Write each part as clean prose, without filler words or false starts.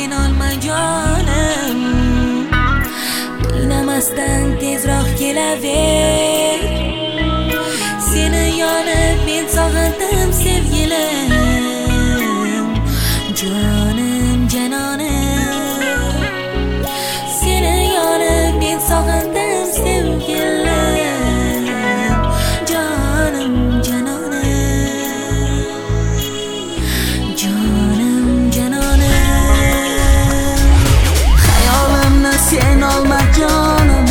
sen olma jonim, o'ynamasdan tezroq kelaver. Seni yonib men sog'indim sevgilim, jonim janonim. Seni yonib men sog'indim sevgilim, jonim janonim, jonim janonim. Hayolimni sen olma jonim,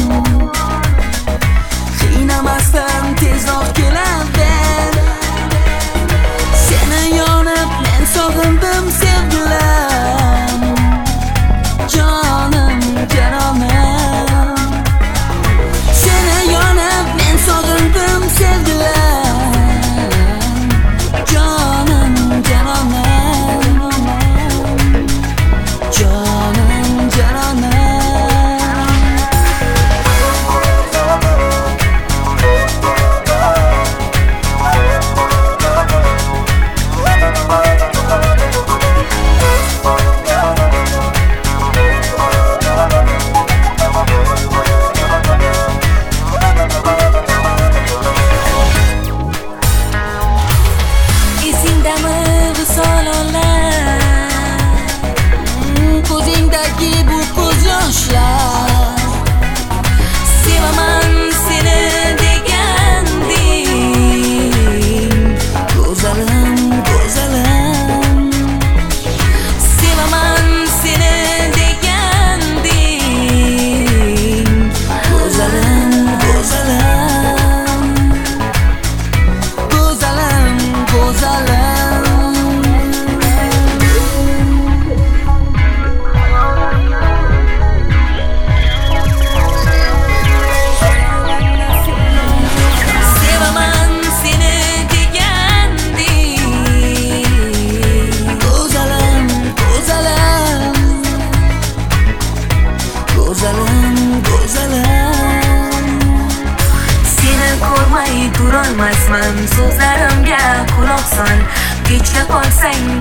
qiynamasdan tezroq kelaver. Seni yonib men sog'indim sevgilim, jonim janonim. Seni yonib men sog'indim sevgilim, jonim janonim, jonim janonim. Ko'zingdagi bu ko'z yoshlar, sevaman seni deganding, go'zalim go'zalim. Sevaman seni deganding, go'zalim go'zalim, go'zalim go'zalim. Seni ko'rmay turolmasman, so'zlarimga quloq sol. Kechga qolsang